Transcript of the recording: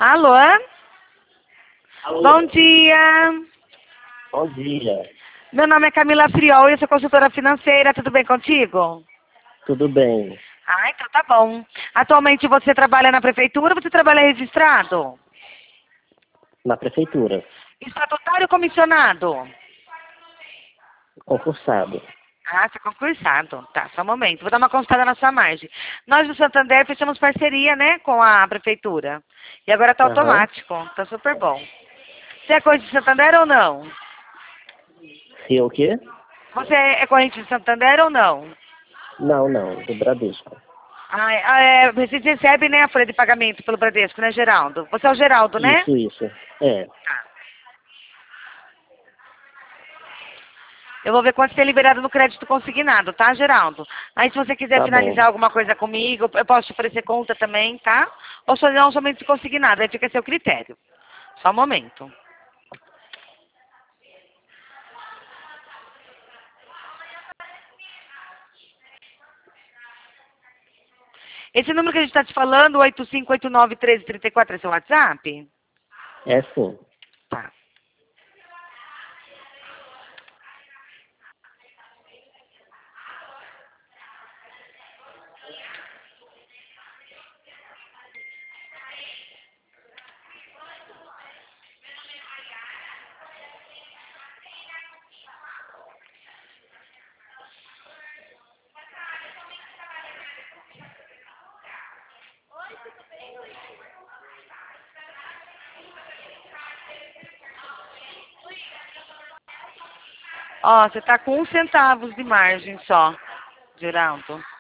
Alô? Alô? Bom dia. Bom dia. Meu nome é Camila Friol e eu sou consultora financeira. Tudo bem contigo? Tudo bem? Ah, então tá bom. Atualmente você trabalha na prefeitura ou você trabalha registrado? Na prefeitura. Estatutário ou comissionado? Concursado. Ah, você é concursado. Tá, só um momento. Vou dar uma consultada na sua margem. Nós do Santander fechamos parceria, né, com a prefeitura. E agora tá Aham. automático. Tá super bom. Você é corrente de Santander ou não? Se o quê? Você é corrente de Santander ou não? Não. Do Bradesco. Você recebe, né, a folha de pagamento pelo Bradesco, né, Geraldo? Você é o Geraldo, né? Isso. É. Tá. Eu vou ver quanto tem liberado no crédito consignado, tá, Geraldo? Aí, se você quiser Tá bom. finalizar alguma coisa comigo, eu posso te oferecer conta também, tá? Ou só não somente consignado, aí fica a seu critério. Só um momento. Esse número que a gente está te falando, 85891334, é seu WhatsApp? É sim. Tá. Ó, você tá com 1 centavo de margem só, Geraldo.